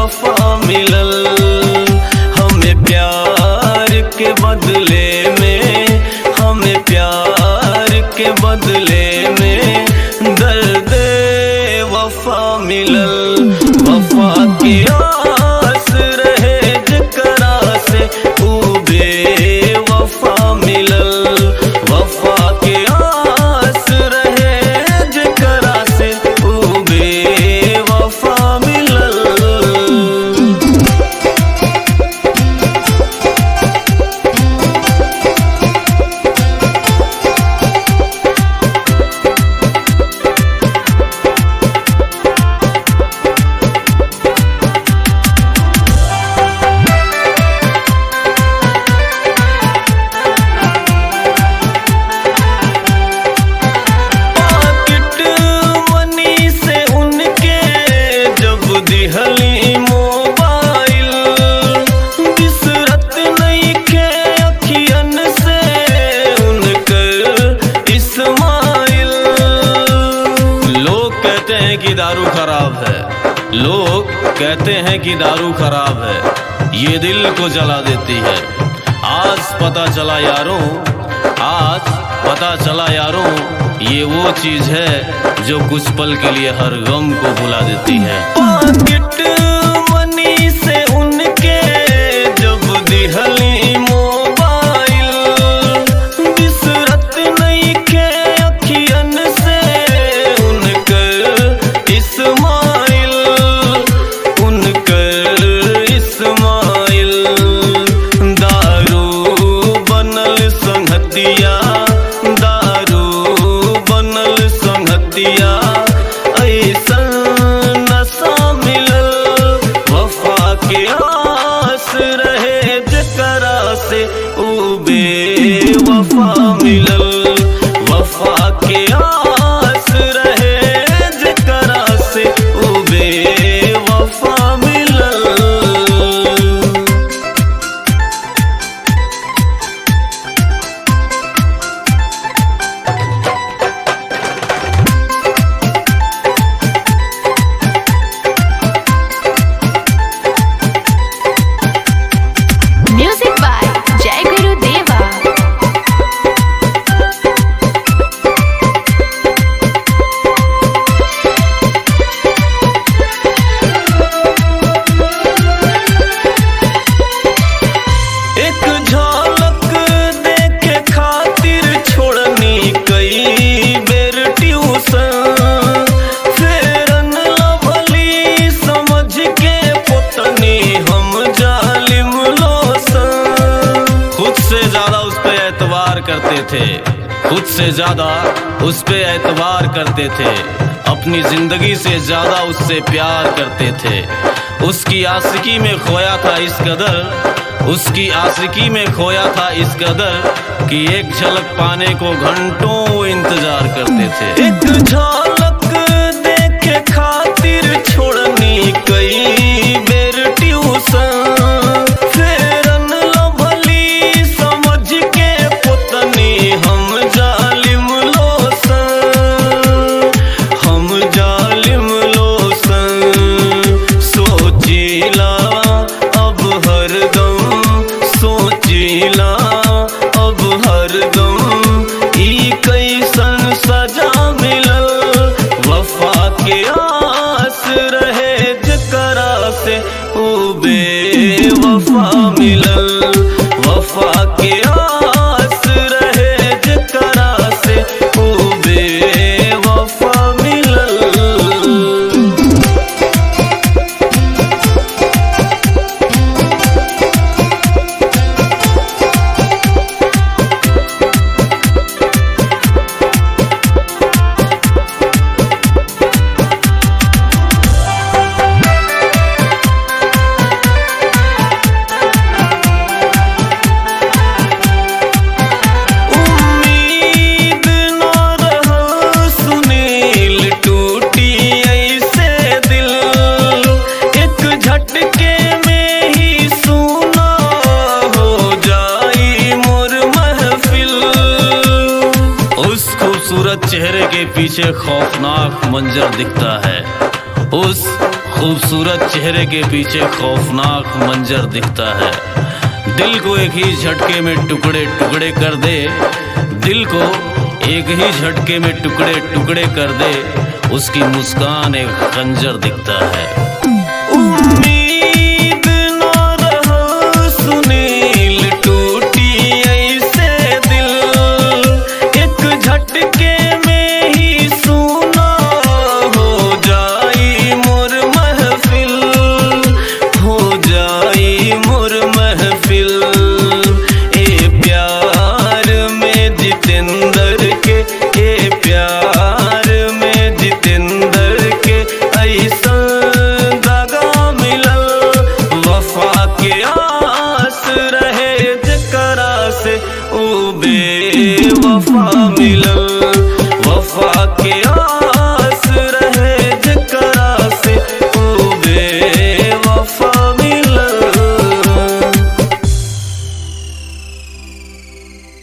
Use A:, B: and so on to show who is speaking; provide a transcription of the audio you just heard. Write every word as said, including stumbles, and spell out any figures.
A: बेवफा मिलल। हमें प्यार के बदले में, हमें प्यार के बदले में दर्द वफा मिलल। वफा की आस रहे जकरा से ऊ बेवफा मिलल। वफा की आस रहे जकरा से ऊ बेवफा मिलल। दिहली मोबाइल बिसरत नहीं के अखियन से उनकर इस्माइल। लोग कहते हैं कि दारू खराब है, लोग कहते हैं कि दारू खराब है, ये दिल को जला देती है। आज पता चला यारों, आज पता चला यारों, ये वो चीज है जो कुछ पल के लिए हर गम को भुला देती है। पॉकेट मनी से उनके जब दिहली मोबाइल बिसरत नहीं के अखियन से उनकर इस्माइल, उनकर इस्माइल। दारू बनल संगतिया, ऐसन नशा मिलल। वफा के आस रहे जकरा से ऊ बेवफा मिलल। वफा के आस रहे जकरा से ऊ बेवफा मिलल।
B: Music by Jai Guru Deva।
A: एक झलक देखे खातिर छोड़नी कई बेर ट्यूशन, फेरन लवली समझ के पोतनी हम जालिम लोसन। खुद से ज्यादा उस पे एतबार करते थे, खुद से ज्यादा उस पे एतबार करते थे, अपनी जिंदगी से ज्यादा उससे प्यार करते थे। उसकी आशिकी में खोया था इस कदर, उसकी आशिकी में खोया था इस कदर कि एक झलक पाने को घंटों इंतजार करते थे। एक झलक देखे खातिर छोड़नी कई बेर ट्यूशन, फेरन लवली समझ के पोतनी हम जालिम लोसन, हम जालिम लोसन। सोचीला अब हरदम, सोचीला अब हरदम ई कैसन सजा मिलल। वफा के आस रहे जकरा से ऊ बेवफा मिलल। वफा के आस रहे जकरा से ऊ बेवफा मिलल। खूबसूरत चेहरे के पीछे खौफनाक मंजर दिखता है। उस खूबसूरत चेहरे के पीछे खौफनाक मंजर दिखता है। दिल को एक ही झटके में टुकड़े टुकड़े कर दे, दिल को एक ही झटके में टुकड़े टुकड़े कर दे, उसकी मुस्कान एक खंजर दिखता है।